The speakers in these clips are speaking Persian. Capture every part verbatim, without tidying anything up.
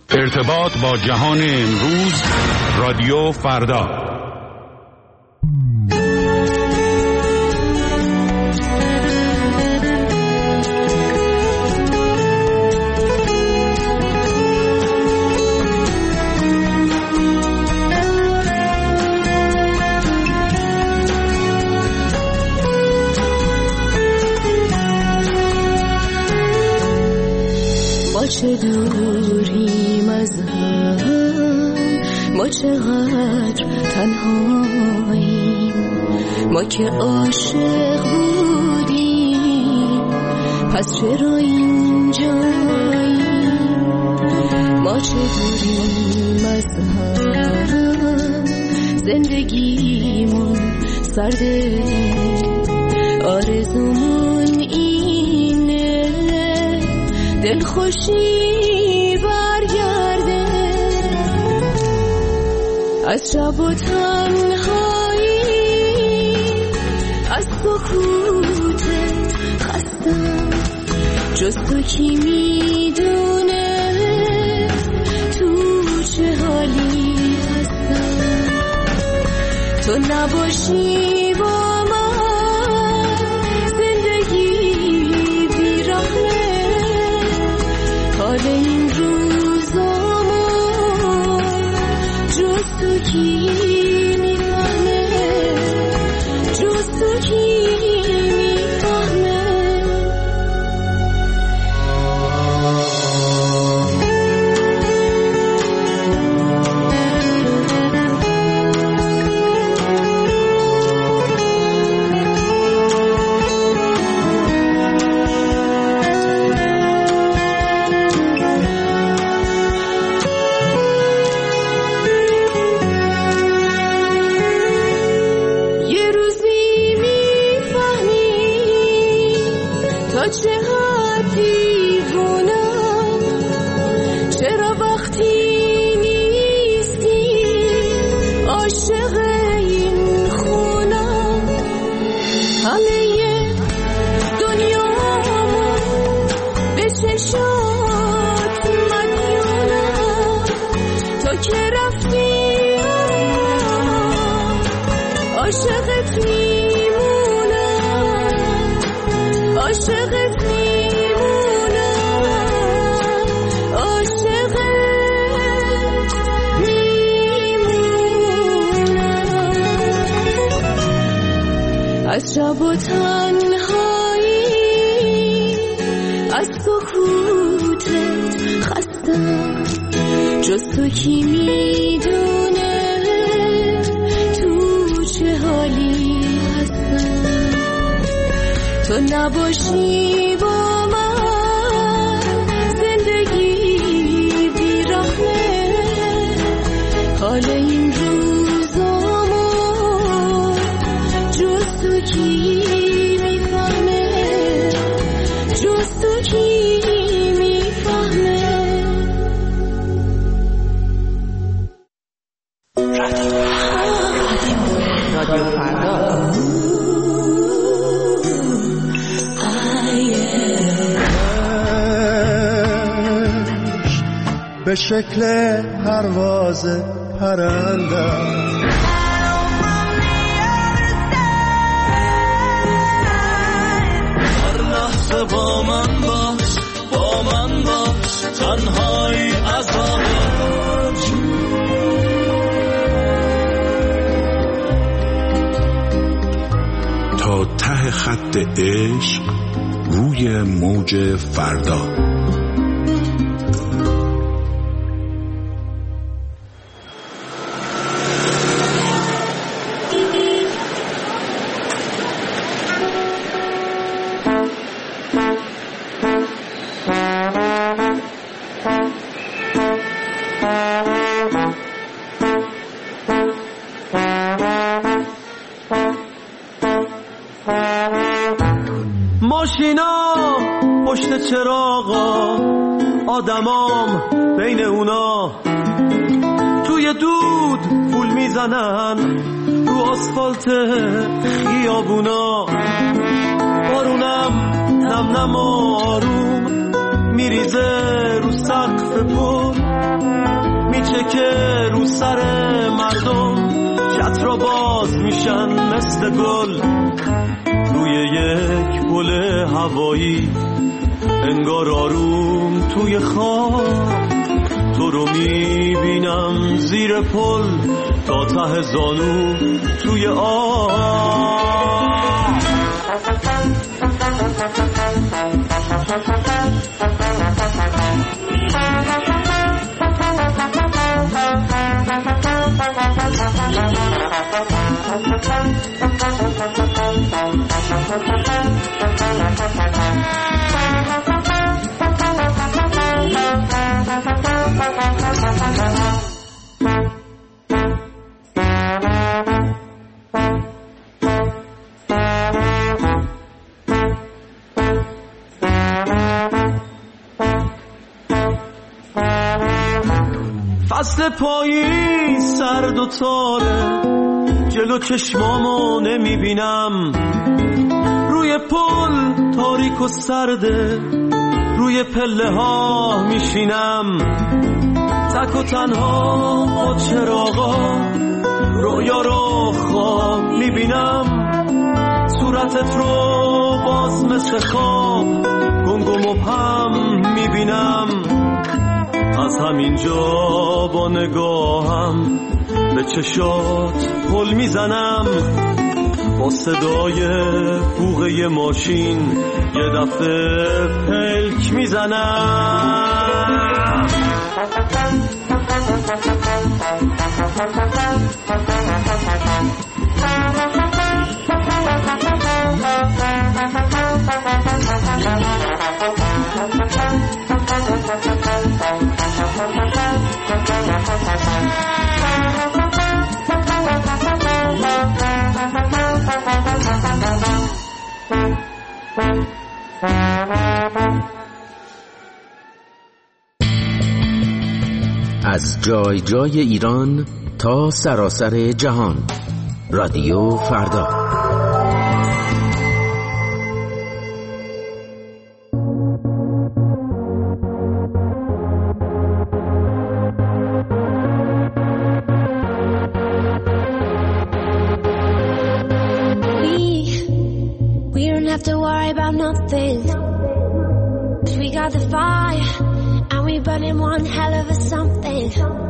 ارتباط با جهان امروز، رادیو فردا. چه دوریم از هم، ما چقدر تنهاییم، ما که عاشق بودیم پس چرا اینجاییم. ما چه دوریم از هم، زندگیمون سرده، آرزومون اینه دل خوشی برگرده، از شب و تنهایی، از سکوت خستم، جز تو کی میدونه تو چه حالی هستم. تو نباشی با من زندگی بی‌رحمه، حال این روزامو جز تو کی میفهمه، جز تو کی میفهمه. از شب و تنهایی، از سکوتت خستم، جز تو کی میدونه تو چه حالی هستم. تو نباشی با من زندگی بی‌رحمه، حال این روزامو جز تو کی میفهمه، جز تو کی میفهمه. رادیو فردا به شکل پرواز پرنده، با من باش، با من باش، تنهایی عذاب تا ته خط عشق روی موج فردا. ماشینا پشت چراغا، آدمام بین اونا، توی دود پول میزنن رو آسفالت خیابونا. بارونم نم نم آروم میریزه رو سقف پر، میشه که رو سر مردم چترا باز میشن مثل گل روی یک پل هوایی، انگار آروم توی خواب تو رو میبینم زیر پل تا ته زانو توی آب. فصل پاییز سرد و تاره، جلو چشمامو نمیبینم، روی پل تاریک و سرده، روی پله ها میشینم تک و تنها با چراغا، رویا رو خواب میبینم، صورتت رو باز مثل خواب گنگ و مبهم میبینم. از همینجا با نگاهم به چشات پل میزنم، با صدای بوغه ماشین یه دفعه پلک میزنم. از جای جای ایران تا سراسر جهان، رادیو فردا. Have to worry about nothing, 'cause we got the fire and we burning one hell of a something.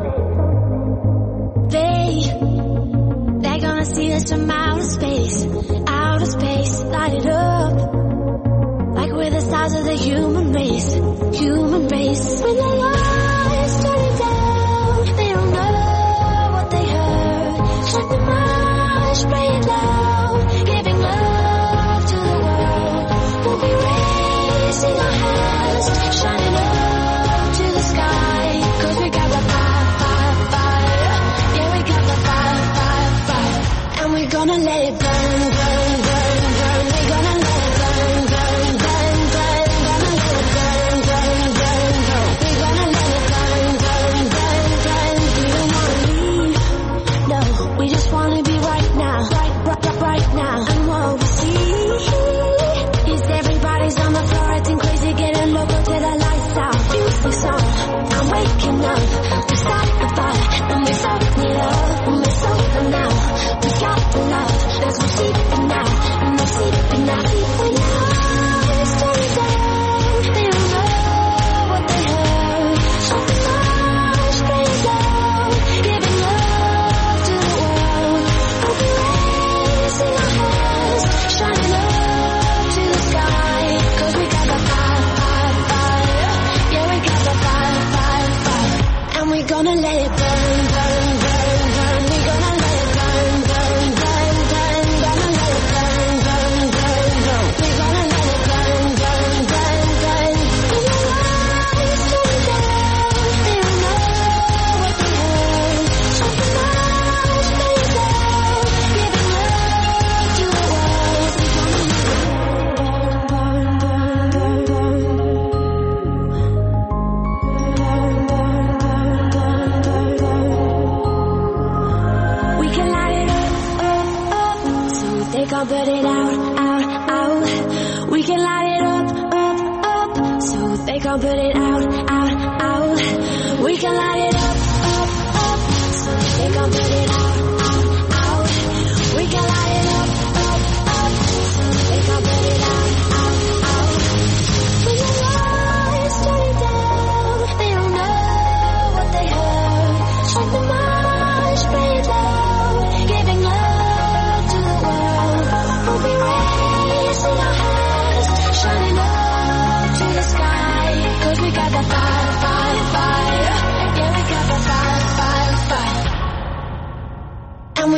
They, they're gonna see us from outer space, outer space, light it up like we're the stars of the human race, human race. When the lights turn down, they don't know what they heard. Shut the mind, spray it loud, giving love to the world. We'll be raising our hands, shining up to the sky, 'cause we got the fire, fire, fire. Yeah, we got the fire, fire, fire. And we're gonna let it burn, burn, burn, burn. We're gonna let it burn, burn, burn, burn. Gonna let it burn, burn, burn, burn. We're gonna let it burn, burn, burn, burn. We don't wanna leave, no. We just wanna be right now, right, right, right, right now. And what we see is everybody's on the floor acting crazy, getting local till the lights out. Music's on, I'm waking up. We start the fire and we soak it up, and we soak it now. We got the love, there's no sleeping now, no sleeping now. When the lights turn down, they don't know what they heard. Shut the lights, spray it down, giving love to the world. We'll be raising our hands, shining up to the sky, 'cause we got the fire, fire, fire. Yeah, we got the fire, fire, fire. And we're gonna let it burn, burn, burn, burn. We're gonna let it burn, burn, burn, burn. Gonna let it burn, burn, burn, burn. We're gonna let it burn, burn, burn, burn. When the lights turn down, they don't know what they heard. Shut the lights, spray it down, giving love to the world. We're gonna let it burn, burn, burn, burn, burn. We can light it up, up, up, so they can't put it out, out, out. We can light it up, up, up, so they can't put it out, out, out. We can light it up, up,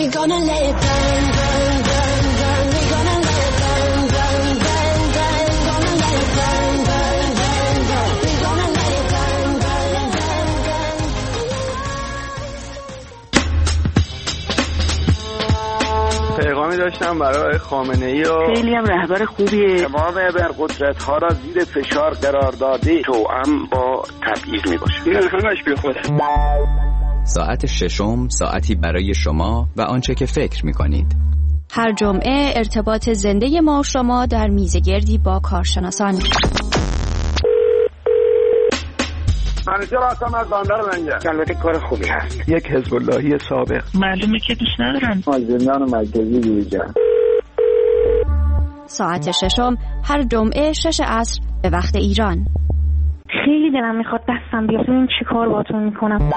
We're gonna let it burn, burn, burn, burn. We're gonna let it burn, burn, burn, burn. Gonna let it burn, burn, burn, burn. We're gonna let it burn, burn, burn, burn. پیغامی داشتم برای خامنه‌ای و خیلی هم رهبر خوبیه. تمام ابرقدرت ها را زیر فشار قرار داده توأم با تبعیض میباشه. این همش بی خوده. ساعت ششم ساعتی برای شما و آنچه که فکر میکنید. هر جمعه ارتباط زنده ما و شما در میزگردی با کارشناسان. منیجر هستم از بندر لنگر. البته کار خوبی هست. یک حزب اللهی سابق. معلومه که دوست ندارن. زندان مرکزی جوجا. ساعت ششم هر جمعه شش عصر به وقت ایران. خیلی دلم میخواد دستم بیاد ببینم چی کار باهاتون میکنم.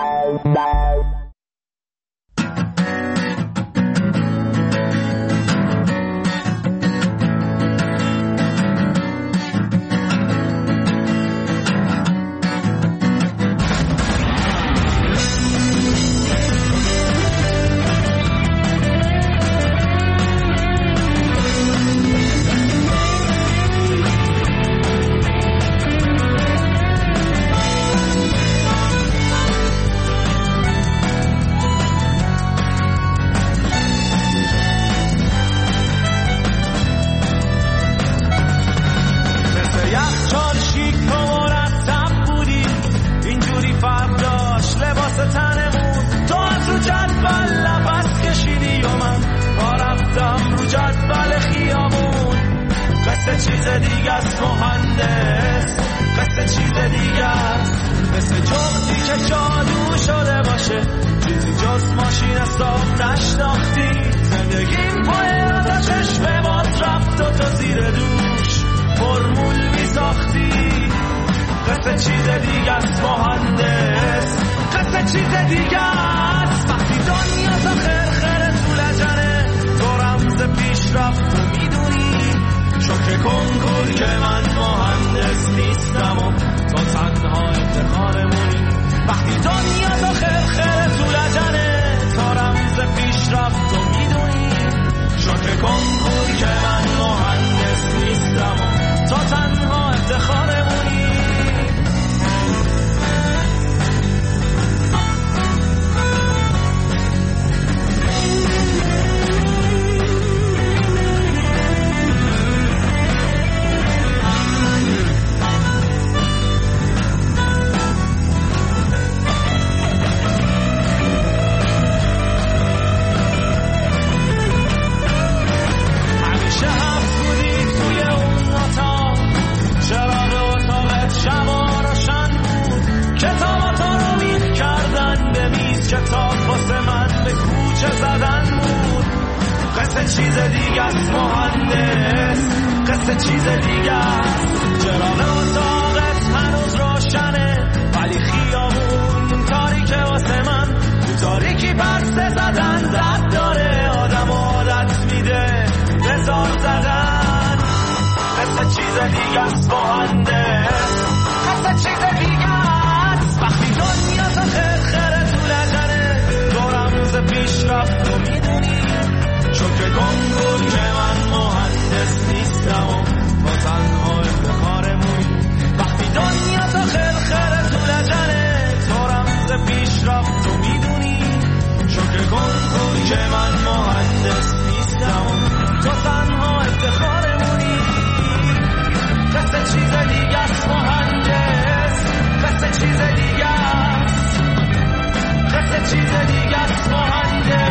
چیز دیگه است مهندس، قصه چیز دیگه است، مثل جغدی که جادو شده باشه، چیزی جز ماشین حساب نشناختی، زندگیم پایه تا چشم باز رفت و تو زیر دوش فرمول می ساختی. قصه چیز دیگه است مهندس، قصه چیز دیگه است، وقتی دنیا تا خرخره تو لجنه تو رمز پیش رفت و میدونی شکر کنکور که من مهندس نیستم و تو تنها افتخارمونی. وقتی دنیا تا خرخره تو لجنه تا رمز پیش رفت و میدونی شکر کنکور که من مهندس نیستم و تو تنها افتخارمونی. کتاب واسه من به کوچه زدن بود. قصه چیز دیگه است مهندس، قصه چیز دیگه است. چراغ اتاقت هنوز روشنه ولی خیابون تاریکه واسه من. تو تاریکی پرسه زدن درد داره، آدم عادت میده بزار زدن. قصه چیز دیگه است مهندس، قصه چیز دیگه است. وقتی دنیا تا خرخره تو لجنه تو رمز پیش رفت و میدونی شکر کنکور که من مهندس نیستم و با تنها افتخارمونی. وقتی دنیا تا خرخره تو لجنه تو رمز پیش رفت و میدونی شکر کنکور که من مهندس نیستم و تو تنها افتخارمونی. قصه چیز دیگه است مهندس، قصه چیز دیگه است، قصه چیز دیگه است مهندس.